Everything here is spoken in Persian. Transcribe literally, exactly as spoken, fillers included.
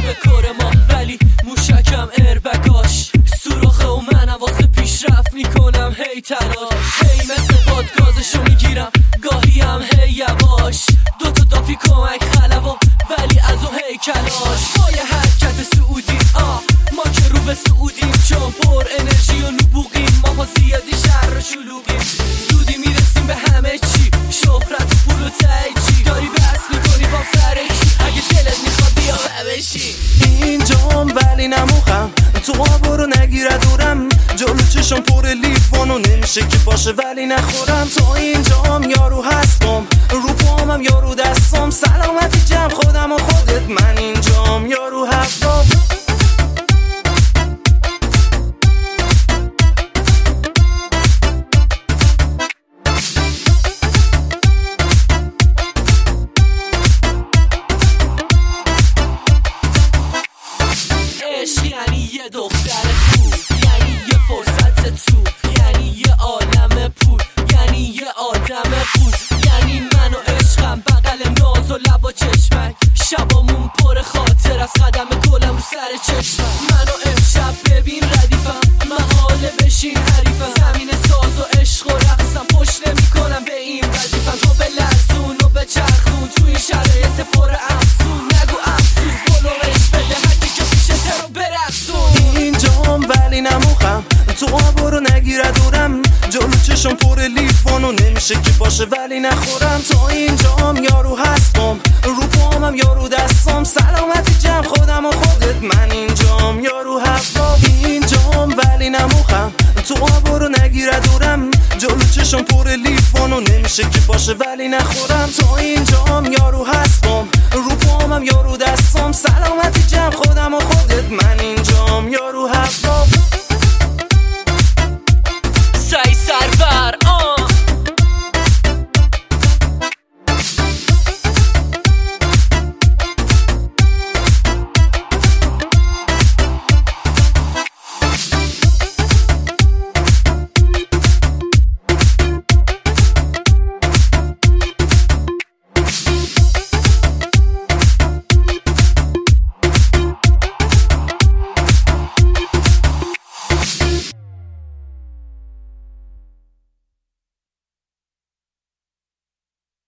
به کار ما، ولی موشکم ایربگاش سوراخه و من واسه پیشرفت میکنم هی تلاش. هی مثل باد گازشو میگیرم گاهی هم هی یواش، دوتا دافی کمک خلبا ولی از اون هی کلاش. با یه حرکت سعودی آه ما که رو به سعودیم، چون پر انرژی و نبوغیم، ما با زیادی شهر و شلوغیم. زودی میرسیم به همه چی، شهرت و پول و تایچی، داری بس میکنی با سرکی اگه دلت میخواد بیا ببشی. اینجام ولی نموخم تو برو نگیره دورم، جلو چشم پر لیوانو نمیشه که باشه ولی نخورم. تو اینجام یارو هستم رو پامم یارو دستم، سلامتی جمع خودم و خودت، من اینجام یارو هستم. عشق یعنی یه دختر خوب، یعنی یه فرصت تو، یعنی یه عالم پول، یعنی یه آدم خوب، یعنی من و عشقم بغل ناز و لب و چشمک، شبامون پر خاطر از قدم گلم رو سر چشمک. منو امشب ببین ردیفم، محاله بشین حریفم، زمین ساز و عشق و رقصم، پشت نمی‌کنم به این وظیفم. تو به لرزون و به چرخون توی شرایط پر افسون، نگو افسوس بلوش بده هرکی که پیشت رو برقصون. اینجام ولی نموخم تو برو نگیره دورم، جلو چشم پر لیوانو نمیشه که باشه ولی نخورم. تو اینجام یارو هستم رو پامم یارو دستم، سلامتی جمع خودم و خودت، من اینجام یارو هستم. اینجام ولی نموخم تو برو نگیره دورم، جلو چشم پر لیوانو نمیشه که باشه ولی نخورم. تو اینجام یارو هستم رو پامم یارو دستم، سلامتی جمع خودم و خودت، من اینجام یارو هستم.